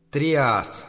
Триас.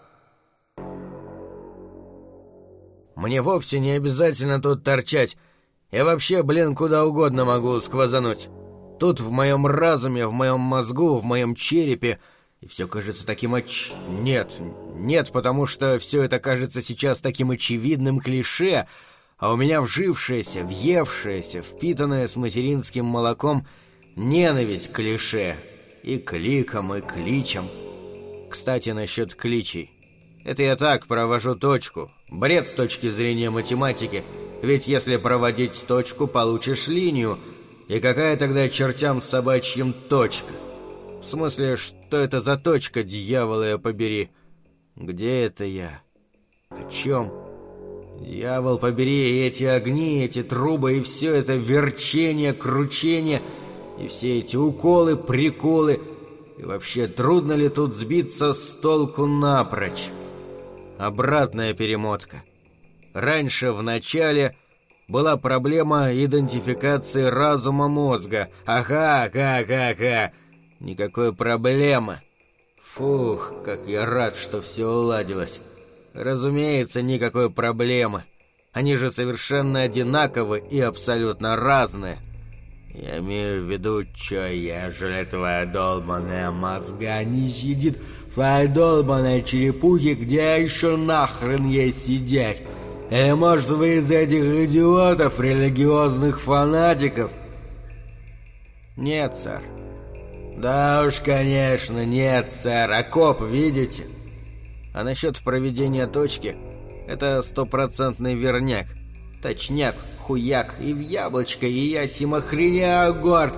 Мне вовсе не обязательно тут торчать. Я вообще, куда угодно могу сквозануть. Тут в моем разуме, в моем мозгу, в моем черепе. И все кажется таким Нет, потому что все это кажется сейчас таким очевидным клише, а у меня вжившаяся, въевшаяся, впитанная с материнским молоком ненависть к клише. И кликам, и кличам. Кстати, насчет кличей. Это я так провожу точку. Бред с точки зрения математики. Ведь если проводить точку, получишь линию. И какая тогда чертям собачьим точка? В смысле, что это за точка, дьявола побери? Где это я? О чем? Дьявол побери, эти огни, эти трубы и все это верчение, кручение, и все эти уколы, приколы. И вообще, трудно ли тут сбиться с толку напрочь? Обратная перемотка. Раньше, в начале, была проблема идентификации разума мозга. Ага. Никакой проблемы. Фух, как я рад, что все уладилось. Разумеется, никакой проблемы. Они же совершенно одинаковы и абсолютно разные. Я имею в виду, ежели твоя долбаная мозга не сидит в твоей долбаной черепухе, где еще нахрен ей сидеть? Или может вы из этих идиотов, религиозных фанатиков? Нет, сэр. Да уж, конечно, нет, сэр. Окоп, видите? А насчет проведения точки, это стопроцентный верняк. Точняк, хуяк, и в яблочко, и я симохренею горд.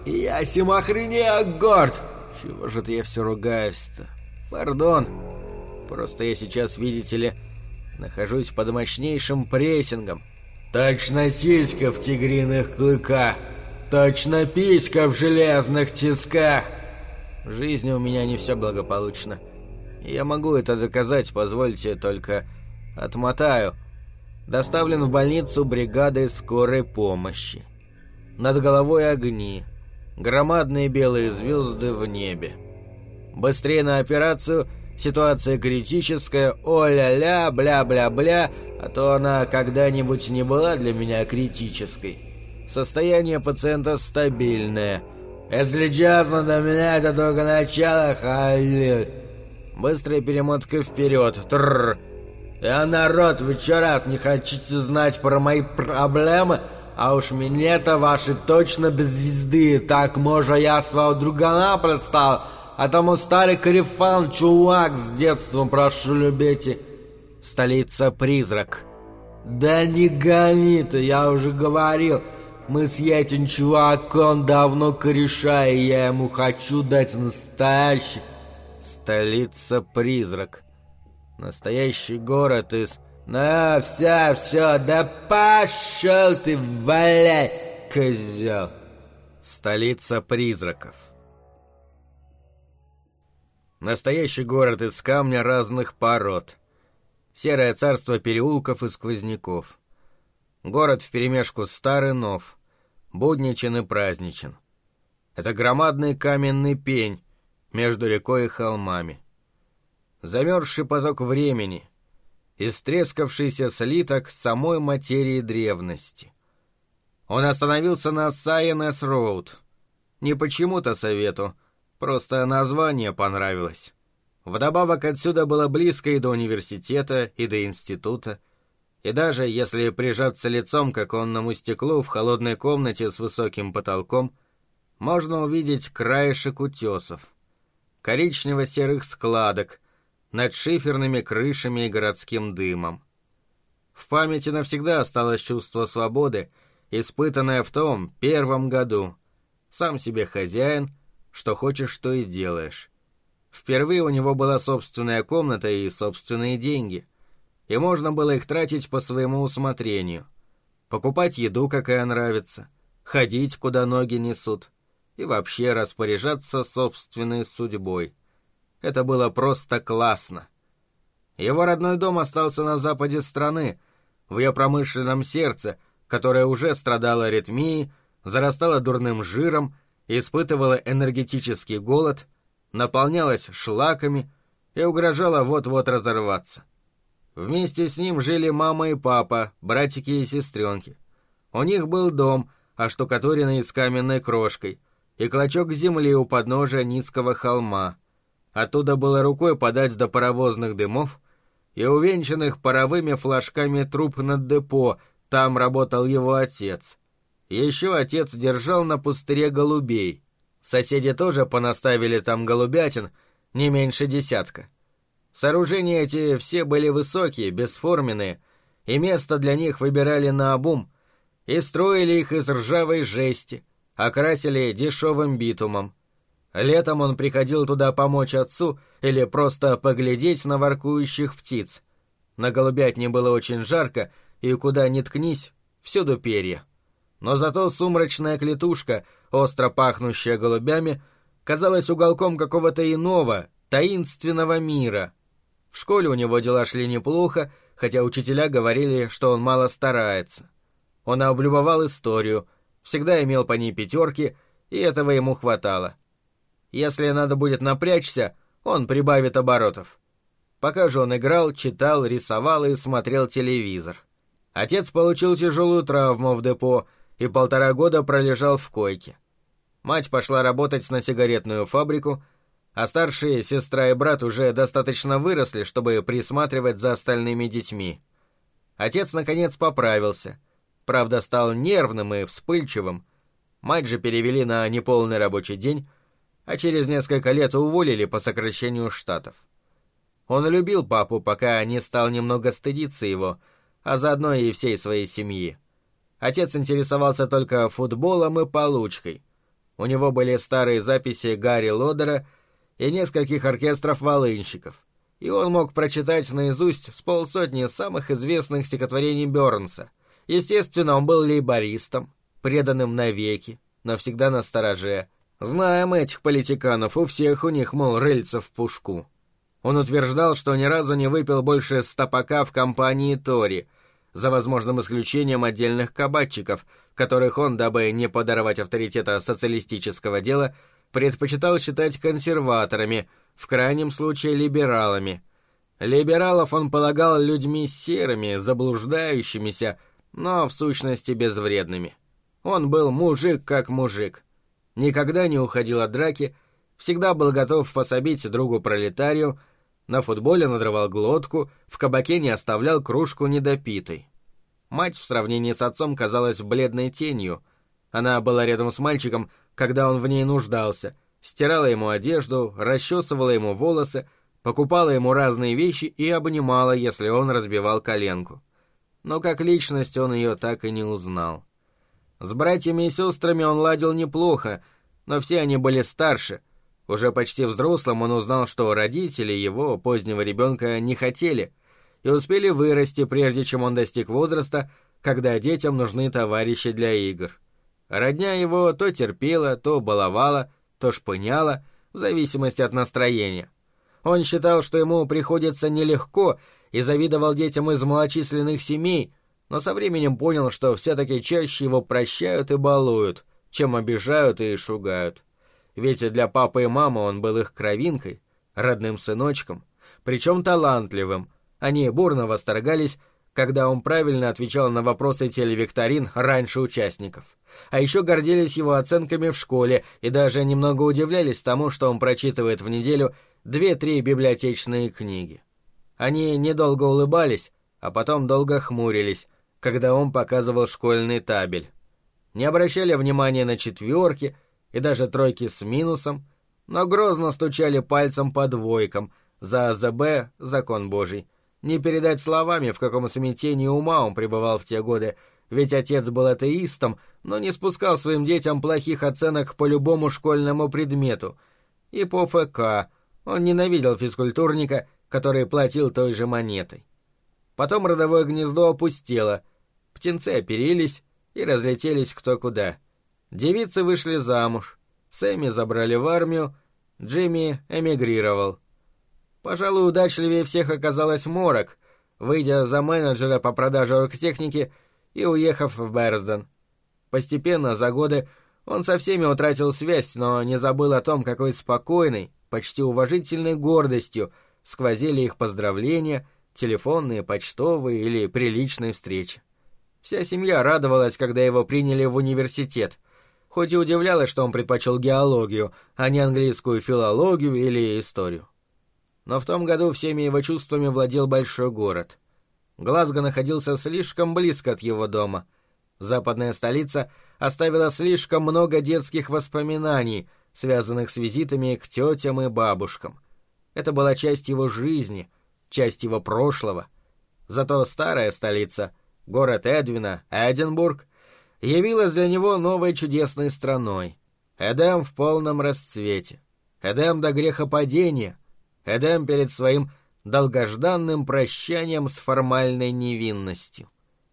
Чего же это я все ругаюсь-то? Пардон. Просто я сейчас, видите ли, нахожусь под мощнейшим прессингом. Точно сиська в тигриных клыках. Точно писька в железных тисках. В жизни у меня не все благополучно. И я могу это доказать, позвольте, только отмотаю. Доставлен в больницу бригадой скорой помощи. Над головой огни. Громадные белые звезды в небе. Быстрее на операцию, ситуация критическая, о-ля-ля, бля-бля-бля, а то она когда-нибудь не была для меня критической. Состояние пациента стабильное. Если честно, для меня это только начало, Быстрая перемотка вперед. Трррр. Народ, вы чё раз не хотите знать про мои проблемы? А уж мне-то ваши точно без звезды. Так, может, я своего другана представил? А тому старый корефан, чувак с детством, прошу любите. Столица-призрак. Да не гони ты, я уже говорил. Мы с этим чуваком давно кореша, и я ему хочу дать настоящий. Столица-призрак. Настоящий город из... все, да пошел ты, валяй, козел. Столица призраков. Настоящий город из камня разных пород. Серое царство переулков и сквозняков. Город вперемешку стар и нов, будничен и праздничен. Это громадный каменный пень между рекой и холмами. Замерзший поток времени, истрескавшийся слиток самой материи древности. Он остановился на Сайенес-Роуд. Не почему-то совету, просто название понравилось. Вдобавок отсюда было близко и до университета, и до института, и даже если прижаться лицом к оконному стеклу в холодной комнате с высоким потолком, можно увидеть краешек утесов, коричнево-серых складок над шиферными крышами и городским дымом. В памяти навсегда осталось чувство свободы, испытанное в том первом году. Сам себе хозяин, что хочешь, то и делаешь. Впервые у него была собственная комната и собственные деньги, и можно было их тратить по своему усмотрению. Покупать еду, какая нравится, ходить, куда ноги несут, и вообще распоряжаться собственной судьбой. Это было просто классно. Его родной дом остался на западе страны, в ее промышленном сердце, которое уже страдало аритмией, зарастало дурным жиром, испытывало энергетический голод, наполнялось шлаками и угрожала вот-вот разорваться. Вместе с ним жили мама и папа, братики и сестренки. У них был дом, оштукатуренный с каменной крошкой, и клочок земли у подножия низкого холма. Оттуда было рукой подать до паровозных дымов и увенчанных паровыми флажками труб над депо. Там работал его отец. Еще отец держал на пустыре голубей. Соседи тоже понаставили там голубятин, не меньше 10. Сооружения эти все были высокие, бесформенные, и место для них выбирали наобум, и строили их из ржавой жести, окрасили дешевым битумом. Летом он приходил туда помочь отцу или просто поглядеть на воркующих птиц. На голубятне было очень жарко, и куда ни ткнись, всюду перья. Но зато сумрачная клетушка, остро пахнущая голубями, казалась уголком какого-то иного, таинственного мира. В школе у него дела шли неплохо, хотя учителя говорили, что он мало старается. Он облюбовал историю, всегда имел по ней 5, и этого ему хватало. Если надо будет напрячься, он прибавит оборотов. Пока же он играл, читал, рисовал и смотрел телевизор. Отец получил тяжелую травму в депо и 1,5 года пролежал в койке. Мать пошла работать на сигаретную фабрику, а старшие сестра и брат уже достаточно выросли, чтобы присматривать за остальными детьми. Отец, наконец, поправился. Правда, стал нервным и вспыльчивым. Мать же перевели на неполный рабочий день, а через несколько лет уволили по сокращению штатов. Он любил папу, пока не стал немного стыдиться его, а заодно и всей своей семьи. Отец интересовался только футболом и получкой. У него были старые записи Гарри Лодера и нескольких оркестров-волынщиков, и он мог прочитать наизусть с 50 самых известных стихотворений Бёрнса. Естественно, он был лейбористом, преданным навеки, но всегда настороже. Знаем этих политиканов, у всех у них, мол, рыльца в пушку. Он утверждал, что ни разу не выпил больше стопака в компании Тори, за возможным исключением отдельных кабачиков, которых он, дабы не подорвать авторитета социалистического дела, предпочитал считать консерваторами, в крайнем случае либералами. Либералов он полагал людьми серыми, заблуждающимися, но в сущности безвредными. Он был мужик как мужик. Никогда не уходил от драки, всегда был готов пособить другу-пролетарию, на футболе надрывал глотку, в кабаке не оставлял кружку недопитой. Мать в сравнении с отцом казалась бледной тенью. Она была рядом с мальчиком, когда он в ней нуждался, стирала ему одежду, расчесывала ему волосы, покупала ему разные вещи и обнимала, если он разбивал коленку. Но как личность он ее так и не узнал. С братьями и сестрами он ладил неплохо, но все они были старше. Уже почти взрослым он узнал, что родители его, позднего ребенка, не хотели, и успели вырасти, прежде чем он достиг возраста, когда детям нужны товарищи для игр. Родня его то терпела, то баловала, то шпыняла, в зависимости от настроения. Он считал, что ему приходится нелегко, и завидовал детям из малочисленных семей, но со временем понял, что все-таки чаще его прощают и балуют, чем обижают и шугают. Ведь для папы и мамы он был их кровинкой, родным сыночком, причем талантливым. Они бурно восторгались, когда он правильно отвечал на вопросы телевикторин раньше участников. А еще гордились его оценками в школе и даже немного удивлялись тому, что он прочитывает в неделю 2-3 библиотечные книги. Они недолго улыбались, а потом долго хмурились, когда он показывал школьный табель. Не обращали внимания на 4 и даже 3 с минусом, но грозно стучали пальцем по 2 за АЗБ «Закон Божий». Не передать словами, в каком смятении ума он пребывал в те годы, ведь отец был атеистом, но не спускал своим детям плохих оценок по любому школьному предмету. И по ФК он ненавидел физкультурника, который платил той же монетой. Потом родовое гнездо опустело, птенцы оперились и разлетелись кто куда. Девицы вышли замуж, Сэмми забрали в армию, Джимми эмигрировал. Пожалуй, удачливее всех оказалась Морок, выйдя за менеджера по продаже оргтехники и уехав в Берсден. Постепенно, за годы, он со всеми утратил связь, но не забыл о том, какой спокойной, почти уважительной гордостью сквозили их поздравления, телефонные, почтовые или приличные встречи. Вся семья радовалась, когда его приняли в университет, хоть и удивлялась, что он предпочел геологию, а не английскую филологию или историю. Но в том году всеми его чувствами владел большой город. Глазго находился слишком близко от его дома. Западная столица оставила слишком много детских воспоминаний, связанных с визитами к тетям и бабушкам. Это была часть его жизни, часть его прошлого. Зато старая столица, город Эдвина, Эдинбург, явилась для него новой чудесной страной. Эдем в полном расцвете. Эдем до грехопадения. Эдем перед своим долгожданным прощанием с формальной невинностью.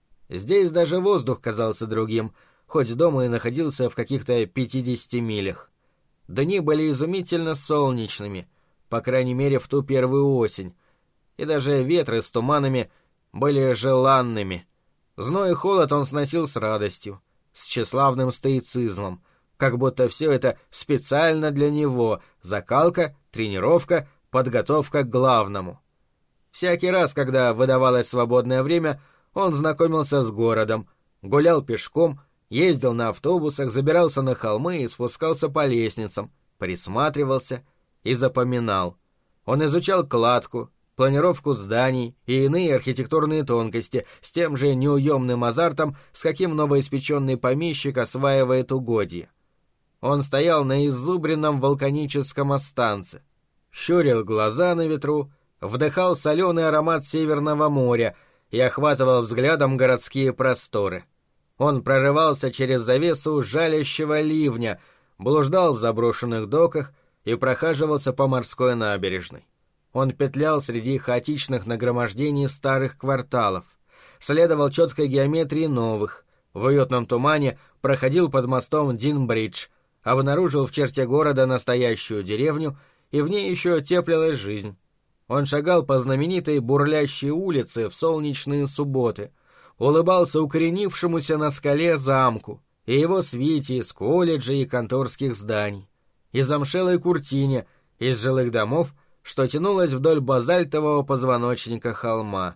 Здесь даже воздух казался другим, хоть дом и находился в каких-то 50 милях. Дни были изумительно солнечными, по крайней мере в ту первую осень, и даже ветры с туманами были желанными. Зной и холод он сносил с радостью, с тщеславным стоицизмом, как будто все это специально для него: закалка, тренировка, подготовка к главному. Всякий раз, когда выдавалось свободное время, он знакомился с городом, гулял пешком, ездил на автобусах, забирался на холмы и спускался по лестницам, присматривался и запоминал. Он изучал кладку, планировку зданий и иные архитектурные тонкости с тем же неуемным азартом, с каким новоиспеченный помещик осваивает угодья. Он стоял на изубренном вулканическом останце, щурил глаза на ветру, вдыхал соленый аромат Северного моря и охватывал взглядом городские просторы. Он прорывался через завесу жалящего ливня, блуждал в заброшенных доках и прохаживался по морской набережной. Он петлял среди хаотичных нагромождений старых кварталов, следовал четкой геометрии новых, в уютном тумане проходил под мостом Дин-Бридж, обнаружил в черте города настоящую деревню, и в ней еще теплилась жизнь. Он шагал по знаменитой бурлящей улице в солнечные субботы, улыбался укоренившемуся на скале замку и его свите из колледжей и конторских зданий, из замшелой куртине, из жилых домов, что тянулось вдоль базальтового позвоночника холма.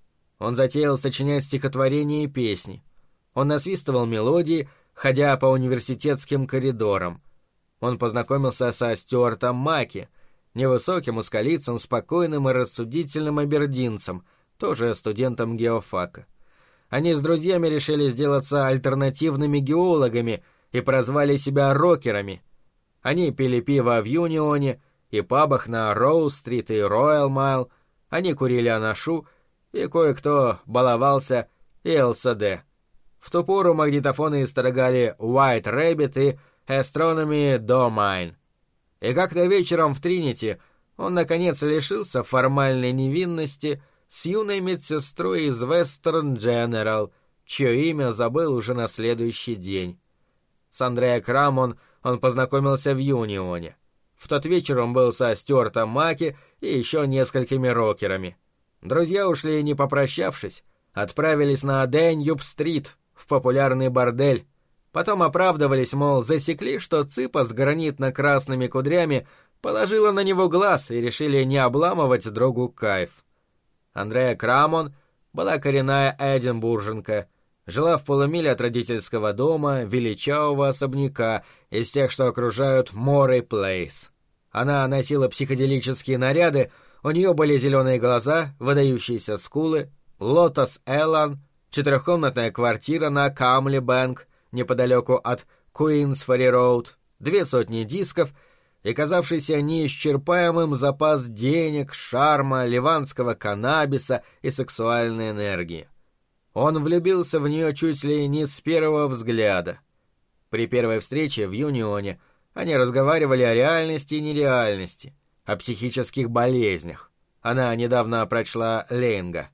Он затеял сочинять стихотворения и песни. Он насвистывал мелодии, ходя по университетским коридорам. Он познакомился со Стюартом Маки, невысоким узколицым, спокойным и рассудительным абердинцем, тоже студентом геофака. Они с друзьями решили сделаться альтернативными геологами и прозвали себя рокерами. Они пили пиво в Юнионе и пабах на Роуз-стрит и Роял-Майл, они курили анашу, и кое-кто баловался и ЛСД. В ту пору магнитофоны исторгали White Rabbit и Astronomy Domain. И как-то вечером в Тринити он, наконец, лишился формальной невинности с юной медсестрой из Western General, чье имя забыл уже на следующий день. С Андреа Крамон он познакомился в Юнионе. В тот вечер он был со Стюартом Маки и еще несколькими рокерами. Друзья ушли, не попрощавшись, отправились на Деньюб-стрит, в популярный бордель. Потом оправдывались, мол, засекли, что цыпа с гранитно-красными кудрями положила на него глаз и решили не обламывать другу кайф. Андреа Крамон была коренная эдинбурженка, жила в полумиле от родительского дома, величавого особняка, из тех, что окружают Морей Плейс. Она носила психоделические наряды, у нее были зеленые глаза, выдающиеся скулы, Лотос Эллан, четырехкомнатная квартира на Камли-Бэнк, неподалеку от Куинсфори-Роуд, 200 дисков и казавшийся неисчерпаемым запас денег, шарма, ливанского каннабиса и сексуальной энергии. Он влюбился в нее чуть ли не с первого взгляда. При первой встрече в Юнионе они разговаривали о реальности и нереальности, о психических болезнях. Она недавно прочла Ленга.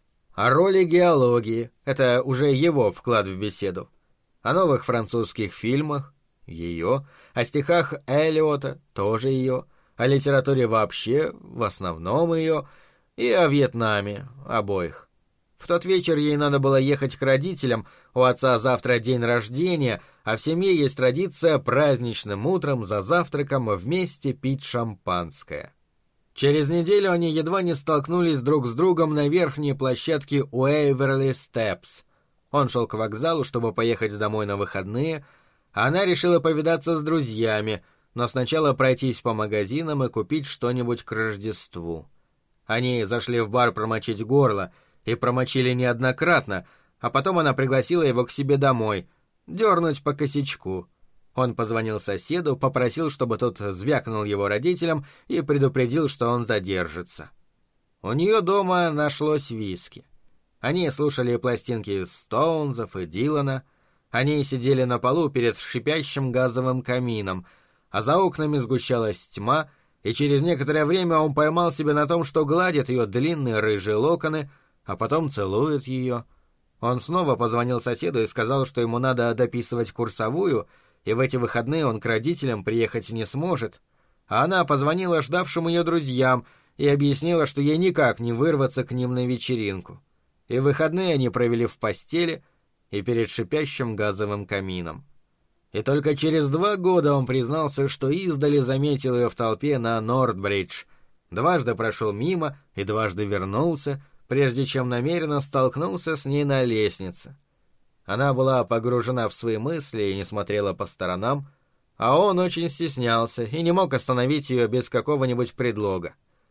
О роли геологии — это уже его вклад в беседу. О новых французских фильмах — ее, о стихах Эллиота — тоже ее, о литературе вообще, в основном ее, и о Вьетнаме — обоих. В тот вечер ей надо было ехать к родителям, у отца завтра день рождения, а в семье есть традиция праздничным утром за завтраком вместе пить шампанское. Через неделю они едва не столкнулись друг с другом на верхней площадке Уэйверли Степс. Он шел к вокзалу, чтобы поехать домой на выходные, а она решила повидаться с друзьями, но сначала пройтись по магазинам и купить что-нибудь к Рождеству. Они зашли в бар промочить горло, и промочили неоднократно, а потом она пригласила его к себе домой, дернуть по косячку. Он позвонил соседу, попросил, чтобы тот звякнул его родителям и предупредил, что он задержится. У нее дома нашлось виски. Они слушали пластинки Стоунзов и Дилана. Они сидели на полу перед шипящим газовым камином, а за окнами сгущалась тьма, и через некоторое время он поймал себя на том, что гладит ее длинные рыжие локоны, а потом целует ее. Он снова позвонил соседу и сказал, что ему надо дописывать курсовую, и в эти выходные он к родителям приехать не сможет. А она позвонила ждавшим ее друзьям и объяснила, что ей никак не вырваться к ним на вечеринку. И выходные они провели в постели и перед шипящим газовым камином. И только через 2 года он признался, что издали заметил ее в толпе на Нордбридж, дважды прошел мимо и дважды вернулся, прежде чем намеренно столкнулся с ней на лестнице. Она была погружена в свои мысли и не смотрела по сторонам, а он очень стеснялся и не мог остановить ее без какого-нибудь предлога.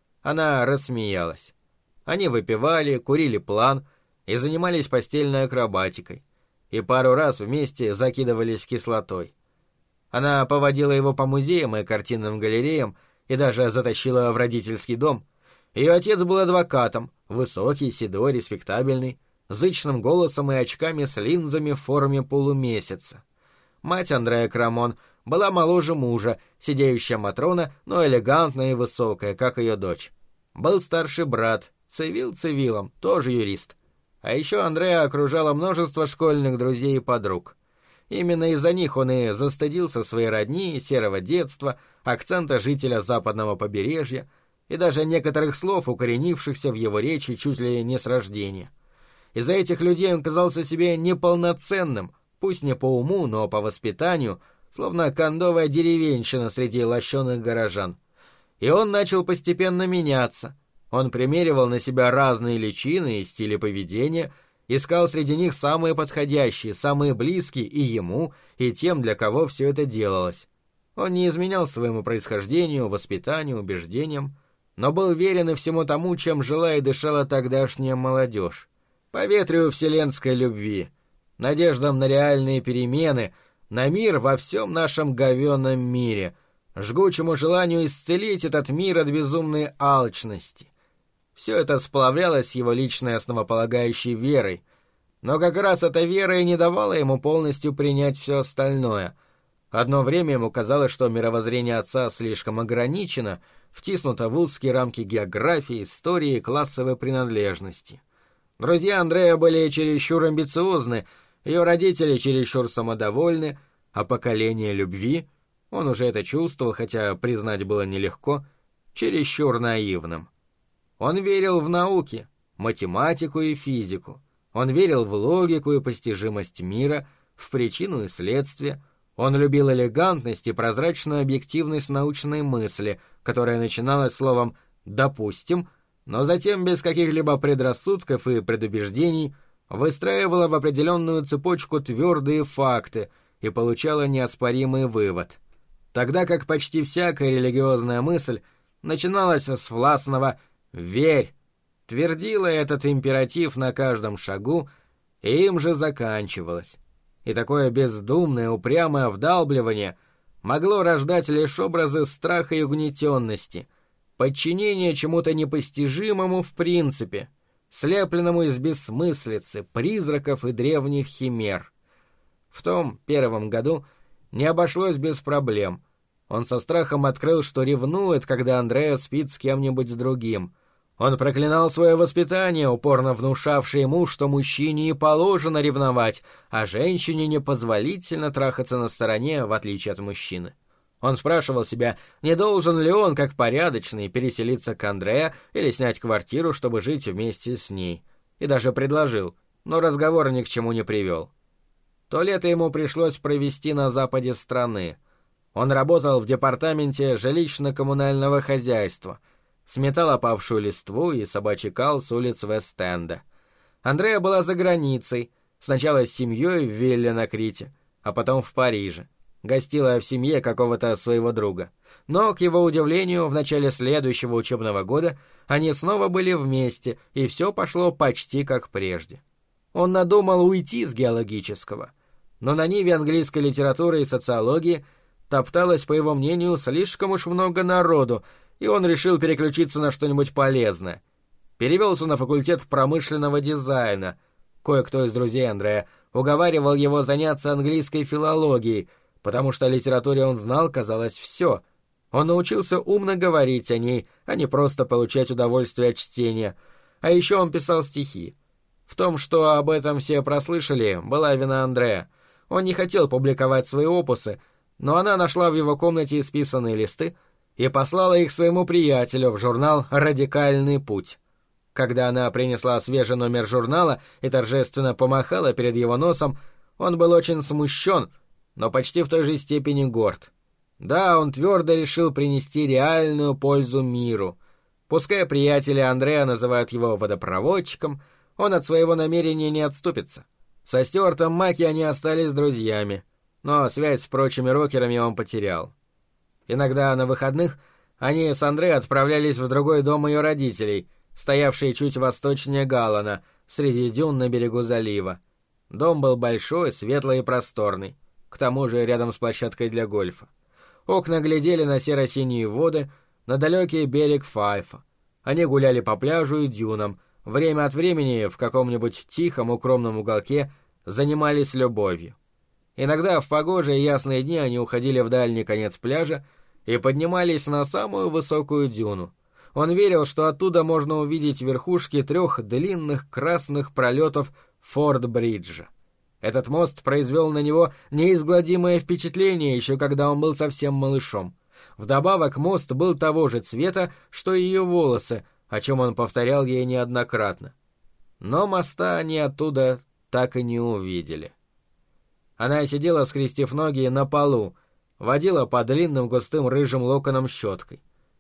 Она рассмеялась. Они выпивали, курили план и занимались постельной акробатикой, и пару раз вместе закидывались кислотой. Она поводила его по музеям и картинным галереям и даже затащила в родительский дом. Ее отец был адвокатом, высокий, седой, респектабельный, зычным голосом и очками с линзами в форме полумесяца. Мать Андреа Крамон была моложе мужа, сидеющая Матрона, но элегантная и высокая, как ее дочь. Был старший брат, Цивил Цивилом, тоже юрист. А еще Андреа окружало множество школьных друзей и подруг. Именно из-за них он и застыдился своей родни, серого детства, акцента жителя западного побережья и даже некоторых слов, укоренившихся в его речи чуть ли не с рождения. Из-за этих людей он казался себе неполноценным, пусть не по уму, но по воспитанию, словно кондовая деревенщина среди лощеных горожан. И он начал постепенно меняться. Он примеривал на себя разные личины и стили поведения, искал среди них самые подходящие, самые близкие и ему, и тем, для кого все это делалось. Он не изменял своему происхождению, воспитанию, убеждениям, но был верен и всему тому, чем жила и дышала тогдашняя молодежь. Поветрию вселенской любви, надеждам на реальные перемены, на мир во всем нашем говёном мире, жгучему желанию исцелить этот мир от безумной алчности. Все это сплавлялось с его личной основополагающей верой, но как раз эта вера и не давала ему полностью принять все остальное. Одно время ему казалось, что мировоззрение отца слишком ограничено, втиснуто в узкие рамки географии, истории и классовой принадлежности. Друзья Андреа были чересчур амбициозны, ее родители чересчур самодовольны, а поколение любви, он уже это чувствовал, хотя признать было нелегко, чересчур наивным. Он верил в науки, математику и физику. Он верил в логику и постижимость мира, в причину и следствие. Он любил элегантность и прозрачную объективность научной мысли, которая начиналась словом «допустим», но затем без каких-либо предрассудков и предубеждений выстраивала в определенную цепочку твердые факты и получала неоспоримый вывод. Тогда как почти всякая религиозная мысль начиналась с властного «верь», твердила этот императив на каждом шагу, и им же заканчивалась. И такое бездумное, упрямое вдалбливание могло рождать лишь образы страха и угнетенности, подчинение чему-то непостижимому в принципе, слепленному из бессмыслицы, призраков и древних химер. В том первом году не обошлось без проблем. Он со страхом открыл, что ревнует, когда Андреа спит с кем-нибудь другим. Он проклинал свое воспитание, упорно внушавшее ему, что мужчине и положено ревновать, а женщине непозволительно трахаться на стороне, в отличие от мужчины. Он спрашивал себя, не должен ли он, как порядочный, переселиться к Андреа или снять квартиру, чтобы жить вместе с ней. И даже предложил, но разговор ни к чему не привел. То лето ему пришлось провести на западе страны. Он работал в департаменте жилищно-коммунального хозяйства, сметал опавшую листву и собачий кал с улиц Вест-Энда. Андреа была за границей, сначала с семьей в Вилле на Крите, а потом в Париже. Гостила в семье какого-то своего друга. Но, к его удивлению, в начале следующего учебного года они снова были вместе, и все пошло почти как прежде. Он надумал уйти с геологического, но на ниве английской литературы и социологии топталось, по его мнению, слишком уж много народу, и он решил переключиться на что-нибудь полезное. Перевелся на факультет промышленного дизайна. Кое-кто из друзей Андреа уговаривал его заняться английской филологией, потому что о литературе он знал, казалось, все. Он научился умно говорить о ней, а не просто получать удовольствие от чтения. А еще он писал стихи. В том, что об этом все прослышали, была вина Андреа. Он не хотел публиковать свои опусы, но она нашла в его комнате исписанные листы и послала их своему приятелю в журнал «Радикальный путь». Когда она принесла свежий номер журнала и торжественно помахала перед его носом, он был очень смущен, но почти в той же степени горд. Да, он твердо решил принести реальную пользу миру. Пускай приятели Андреа называют его водопроводчиком, он от своего намерения не отступится. Со Стюартом Маки они остались друзьями, но связь с прочими рокерами он потерял. Иногда на выходных они с Андреа отправлялись в другой дом ее родителей, стоявший чуть восточнее Галлана, среди дюн на берегу залива. Дом был большой, светлый и просторный, к тому же рядом с площадкой для гольфа. Окна глядели на серо-синие воды, на далекий берег Файфа. Они гуляли по пляжу и дюнам, время от времени в каком-нибудь тихом укромном уголке занимались любовью. Иногда в погожие ясные дни они уходили в дальний конец пляжа и поднимались на самую высокую дюну. Он верил, что оттуда можно увидеть верхушки 3 длинных красных пролетов Форт-Бриджа. Этот мост произвел на него неизгладимое впечатление, еще когда он был совсем малышом. Вдобавок мост был того же цвета, что и ее волосы, о чем он повторял ей неоднократно. Но моста они оттуда так и не увидели. Она сидела, скрестив ноги, на полу, водила по длинным густым рыжим локонам щеткой.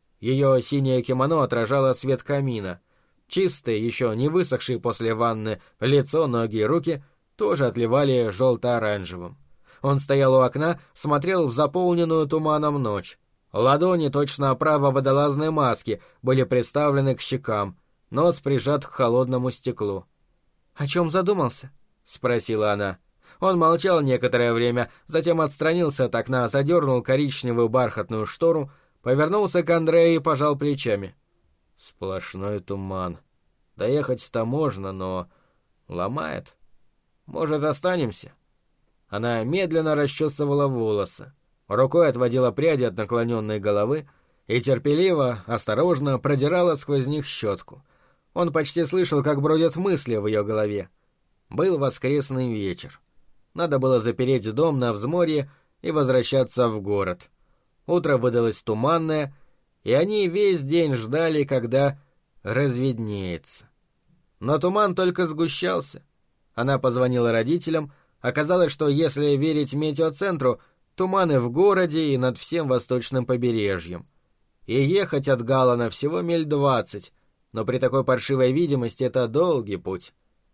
Ее синее кимоно отражало свет камина. Чистые, еще не высохшие после ванны, лицо, ноги и руки тоже отливали желто-оранжевым. Он стоял у окна, смотрел в заполненную туманом ночь. Ладони, точно оправа водолазной маски, были приставлены к щекам, нос прижат к холодному стеклу. «О чем задумался?» — спросила она. Он молчал некоторое время, затем отстранился от окна, задернул коричневую бархатную штору, повернулся к Андрею и пожал плечами. «Сплошной туман. Доехать-то можно, но ломает. Может, останемся?» Она медленно расчесывала волосы, рукой отводила пряди от наклоненной головы и терпеливо, осторожно продирала сквозь них щетку. Он почти слышал, как бродят мысли в ее голове. Был воскресный вечер. Надо было запереть дом на взморье и возвращаться в город. Утро выдалось туманное, и они весь день ждали, когда разведнеется. Но туман только сгущался. Она позвонила родителям. Оказалось, что если верить метеоцентру, туманы в городе и над всем восточным побережьем. И ехать от Галлана всего миль 20, но при такой паршивой видимости это долгий путь.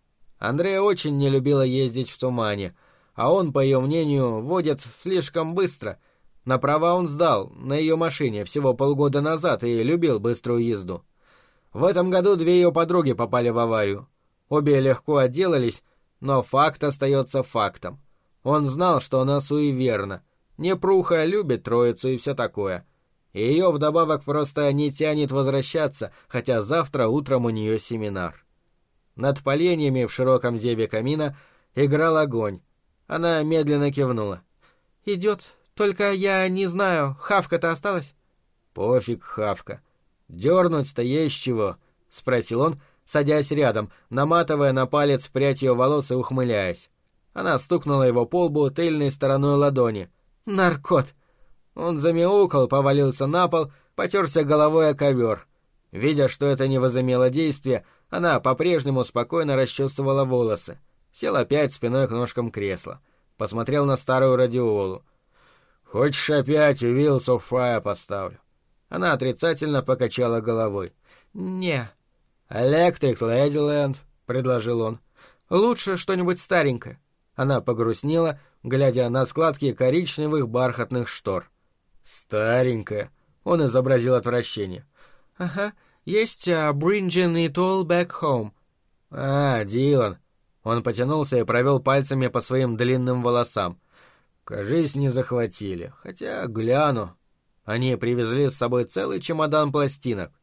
Андреа очень не любила ездить в тумане, а он, по ее мнению, водит слишком быстро. На права он сдал, на ее машине, всего полгода назад, и любил быструю езду. В этом году 2 ее подруги попали в аварию. Обе легко отделались, но факт остается фактом. Он знал, что она суеверна. Непруха любит троицу и все такое. И ее вдобавок просто не тянет возвращаться, хотя завтра утром у нее семинар. Над поленьями в широком зеве камина играл огонь. Она медленно кивнула. «Идет, только я не знаю, хавка-то осталась?» «Пофиг, хавка. Дернуть-то есть чего?» — спросил он, садясь рядом, наматывая на палец прядь ее волос и ухмыляясь. Она стукнула его по лбу тыльной стороной ладони. «Наркот!» Он замяукал, повалился на пол, потерся головой о ковер. Видя, что это не возымело действия, она по-прежнему спокойно расчесывала волосы. Сел опять спиной к ножкам кресла. Посмотрел на старую радиолу. «Хочешь опять Wheels of Fire поставлю?» Она отрицательно покачала головой. «Не». «Электрик Лэдиленд», — предложил он. «Лучше что-нибудь старенькое». Она погрустнела, глядя на складки коричневых бархатных штор. «Старенькое», — он изобразил отвращение. «Ага, есть «Bringing it all back home». Дилан». Он потянулся и провел пальцами по своим длинным волосам. «Кажись, не захватили. Хотя, гляну. Они привезли с собой целый чемодан пластинок.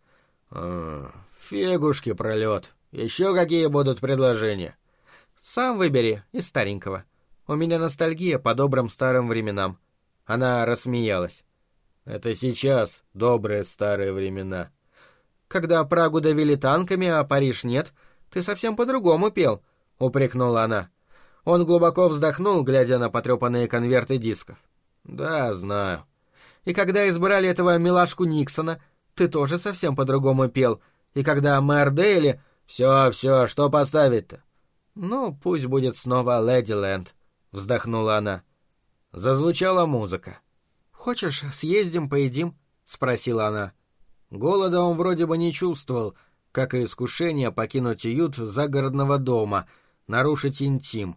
Фигушки пролет. Еще какие будут предложения?» «Сам выбери из старенького. У меня ностальгия по добрым старым временам». Она рассмеялась. «Это сейчас добрые старые времена». «Когда Прагу давили танками, а Париж нет, ты совсем по-другому пел», — упрекнула она. Он глубоко вздохнул, глядя на потрепанные конверты дисков. «Да, знаю». «И когда избрали этого милашку Никсона, ты тоже совсем по-другому пел. И когда мэр Дейли...» «Все, что поставить-то?» «Ну, пусть будет снова «Лэдиленд», — вздохнула она. Зазвучала музыка. «Хочешь, съездим, поедим?» — спросила она. Голода он вроде бы не чувствовал, как и искушение покинуть уют загородного дома, нарушить интим.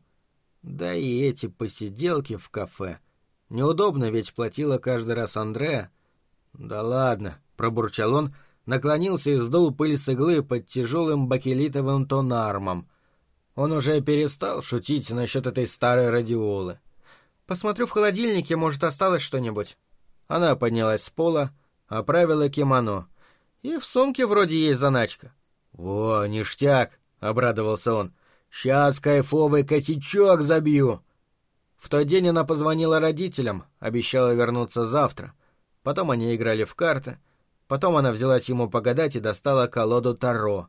Да и эти посиделки в кафе. Неудобно, ведь платила каждый раз Андреа. «Да ладно», — пробурчал он, наклонился и сдул пыль с иглы под тяжелым бакелитовым тонармом. Он уже перестал шутить насчет этой старой радиолы. «Посмотрю в холодильнике, может, осталось что-нибудь». Она поднялась с пола, оправила кимоно. «И в сумке вроде есть заначка». «Во, ништяк!» — обрадовался он. «Сейчас кайфовый косячок забью!» В тот день она позвонила родителям, обещала вернуться завтра. Потом они играли в карты. Потом она взялась ему погадать и достала колоду Таро.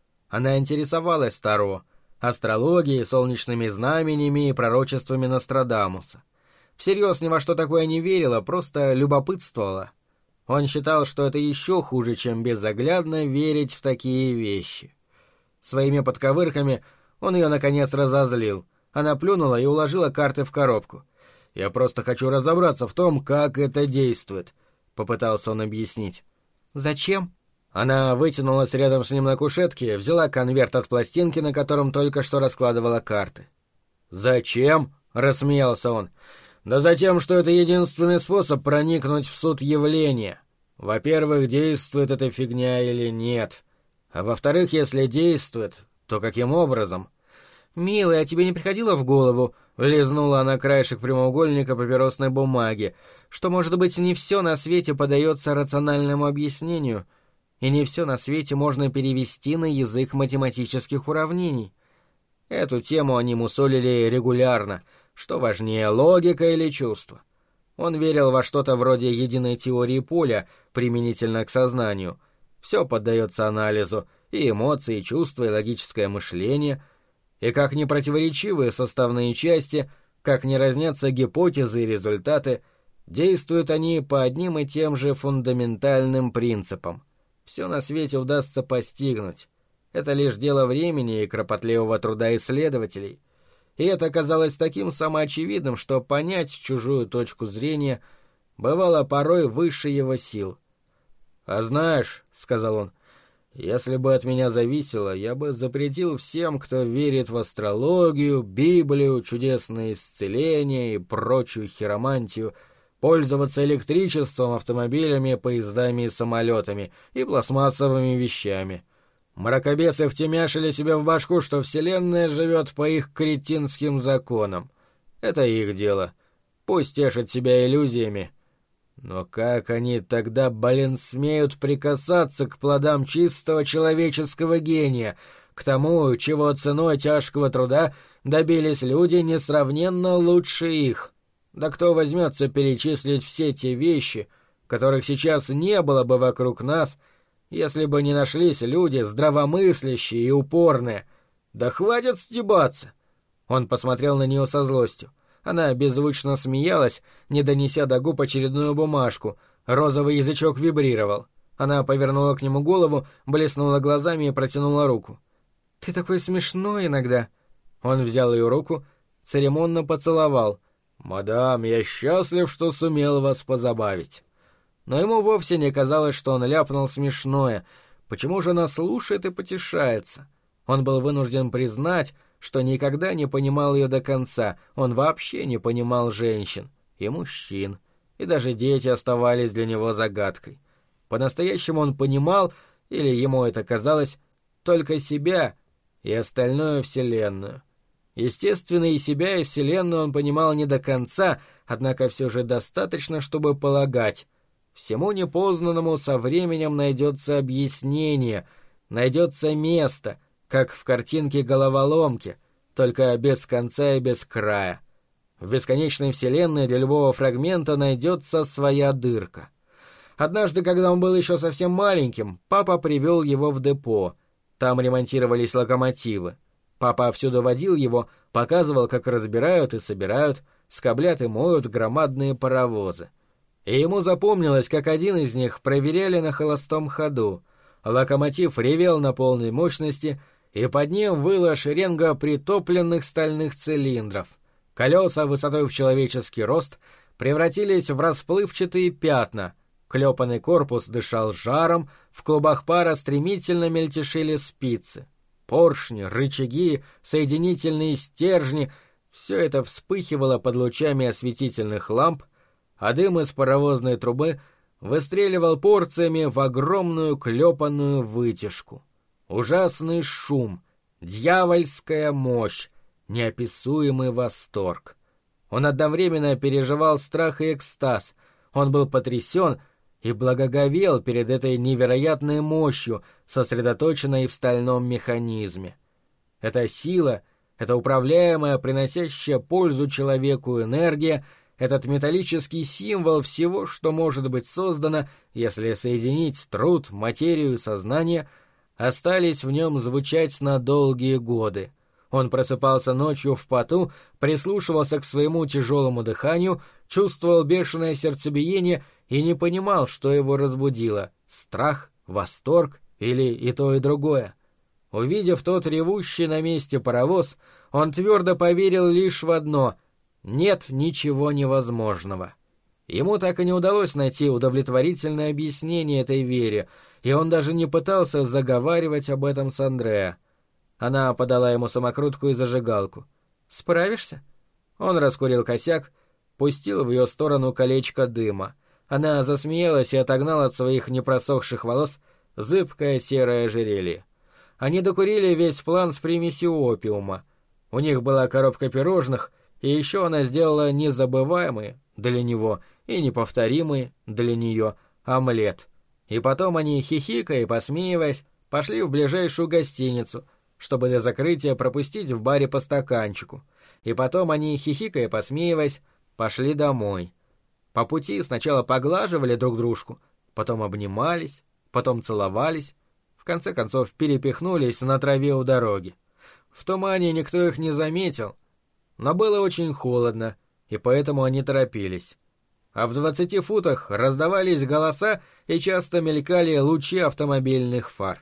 Она интересовалась Таро, астрологией, солнечными знамениями и пророчествами Нострадамуса. Всерьез ни во что такое не верила, просто любопытствовала. Он считал, что это еще хуже, чем безоглядно верить в такие вещи. Своими подковырками он ее, наконец, разозлил. Она плюнула и уложила карты в коробку. «Я просто хочу разобраться в том, как это действует», — попытался он объяснить. «Зачем?» Она вытянулась рядом с ним на кушетке, взяла конверт от пластинки, на котором только что раскладывала карты. «Зачем?» — рассмеялся он. «Да затем, что это единственный способ проникнуть в суть явления. Во-первых, действует эта фигня или нет. А во-вторых, если действует, то каким образом?» «Милая, а тебе не приходило в голову?» — лизнула она краешек прямоугольника папиросной бумаги, что, может быть, не все на свете подается рациональному объяснению, и не все на свете можно перевести на язык математических уравнений. Эту тему они мусолили регулярно, что важнее, логика или чувство. Он верил во что-то вроде единой теории поля, применительно к сознанию. Все поддается анализу, и эмоции, и чувства, и логическое мышление, и как ни противоречивые составные части, как ни разнятся гипотезы и результаты, действуют они по одним и тем же фундаментальным принципам. Все на свете удастся постигнуть. Это лишь дело времени и кропотливого труда исследователей. И это казалось таким самоочевидным, что понять чужую точку зрения бывало порой выше его сил. «А знаешь, — сказал он, — если бы от меня зависело, я бы запретил всем, кто верит в астрологию, Библию, чудесные исцеления и прочую хиромантию, пользоваться электричеством, автомобилями, поездами и самолетами, и пластмассовыми вещами. Мракобесы втемяшили себе в башку, что Вселенная живет по их кретинским законам. Это их дело. Пусть тешат себя иллюзиями. Но как они тогда, смеют прикасаться к плодам чистого человеческого гения, к тому, чего ценой тяжкого труда добились люди несравненно лучше их? Да кто возьмется перечислить все те вещи, которых сейчас не было бы вокруг нас, если бы не нашлись люди здравомыслящие и упорные? Да хватит стебаться!» Он посмотрел на нее со злостью. Она беззвучно смеялась, не донеся до губ очередную бумажку. Розовый язычок вибрировал. Она повернула к нему голову, блеснула глазами и протянула руку. «Ты такой смешной иногда». Он взял ее руку, церемонно поцеловал. «Мадам, я счастлив, что сумел вас позабавить». Но ему вовсе не казалось, что он ляпнул смешное. Почему же она слушает и потешается? Он был вынужден признать, что никогда не понимал ее до конца, он вообще не понимал женщин и мужчин, и даже дети оставались для него загадкой. По-настоящему он понимал, или ему это казалось, только себя и остальную Вселенную. Естественно, и себя, и Вселенную он понимал не до конца, однако все же достаточно, чтобы полагать. Всему непознанному со временем найдется объяснение, найдется место, как в картинке головоломки, только без конца и без края. В бесконечной Вселенной для любого фрагмента найдется своя дырка. Однажды, когда он был еще совсем маленьким, папа привел его в депо. Там ремонтировались локомотивы. Папа всюду водил его, показывал, как разбирают и собирают, скоблят и моют громадные паровозы. И ему запомнилось, как один из них проверяли на холостом ходу. Локомотив ревел на полной мощности, и под ним выла шеренга притопленных стальных цилиндров. Колеса высотой в человеческий рост превратились в расплывчатые пятна. Клепанный корпус дышал жаром, в клубах пара стремительно мельтешили спицы. Поршни, рычаги, соединительные стержни — все это вспыхивало под лучами осветительных ламп, а дым из паровозной трубы выстреливал порциями в огромную клепанную вытяжку. Ужасный шум, дьявольская мощь, неописуемый восторг. Он одновременно переживал страх и экстаз. Он был потрясен и благоговел перед этой невероятной мощью, сосредоточенной в стальном механизме. Эта сила, эта управляемая, приносящая пользу человеку энергия, этот металлический символ всего, что может быть создано, если соединить труд, материю и сознание, остались в нем звучать на долгие годы. Он просыпался ночью в поту, прислушивался к своему тяжелому дыханию, чувствовал бешеное сердцебиение и не понимал, что его разбудило — страх, восторг или и то, и другое. Увидев тот ревущий на месте паровоз, он твердо поверил лишь в одно — нет ничего невозможного. Ему так и не удалось найти удовлетворительное объяснение этой вере, и он даже не пытался заговаривать об этом с Андреа. Она подала ему самокрутку и зажигалку. «Справишься?» Он раскурил косяк, пустил в ее сторону колечко дыма. Она засмеялась и отогнала от своих непросохших волос зыбкое серое ожерелье. Они докурили весь план с примесью опиума. У них была коробка пирожных, и еще она сделала незабываемый для него и неповторимый для нее омлет. И потом они, хихикая и посмеиваясь, пошли в ближайшую гостиницу, чтобы до закрытия пропустить в баре по стаканчику. И потом они, хихикая и посмеиваясь, пошли домой. По пути сначала поглаживали друг дружку, потом обнимались, потом целовались, в конце концов перепихнулись на траве у дороги. В тумане никто их не заметил, но было очень холодно, и поэтому они торопились. А в 20 футах раздавались голоса и часто мелькали лучи автомобильных фар.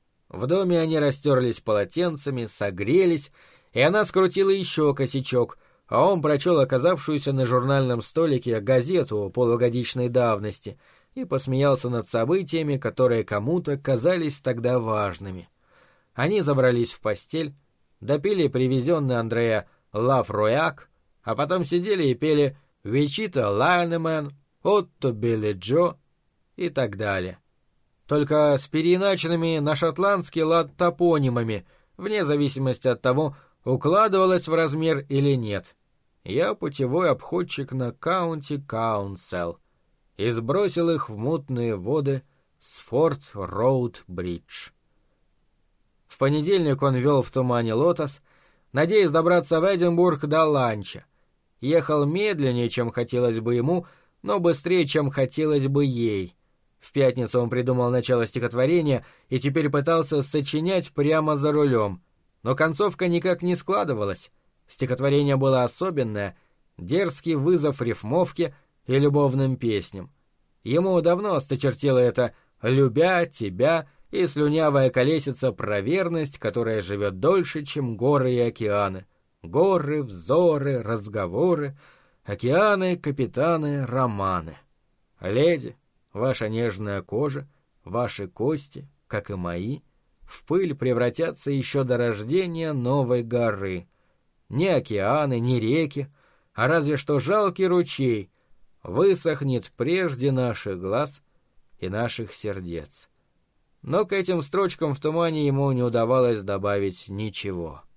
В доме они растерлись полотенцами, согрелись, и она скрутила еще косячок, а он прочел оказавшуюся на журнальном столике газету полугодичной давности и посмеялся над событиями, которые кому-то казались тогда важными. Они забрались в постель, допили привезенный Андреа «Лав Рояк», а потом сидели и пели «Вичита Лайнемен», «Отто Билли Джо» и так далее. Только с переиначенными на шотландский лад топонимами, вне зависимости от того, укладывалось в размер или нет. Я путевой обходчик на Каунти-Каунсел и сбросил их в мутные воды с Форт-Роуд-Бридж. В понедельник он вел в тумане «Лотос», надеясь добраться в Эдинбург до ланча. Ехал медленнее, чем хотелось бы ему, но быстрее, чем хотелось бы ей. В пятницу он придумал начало стихотворения и теперь пытался сочинять прямо за рулем. Но концовка никак не складывалась. Стихотворение было особенное, дерзкий вызов рифмовке и любовным песням. Ему давно осточертело это «любя тебя» и слюнявая колесица про верность, которая живет дольше, чем горы и океаны. Горы, взоры, разговоры, океаны, капитаны, романы. Леди, Ваша нежная кожа, ваши кости, как и мои, в пыль превратятся еще до рождения новой горы. Ни океаны, ни реки, а разве что жалкий ручей высохнет прежде наших глаз и наших сердец. Но к этим строчкам в тумане ему не удавалось добавить ничего.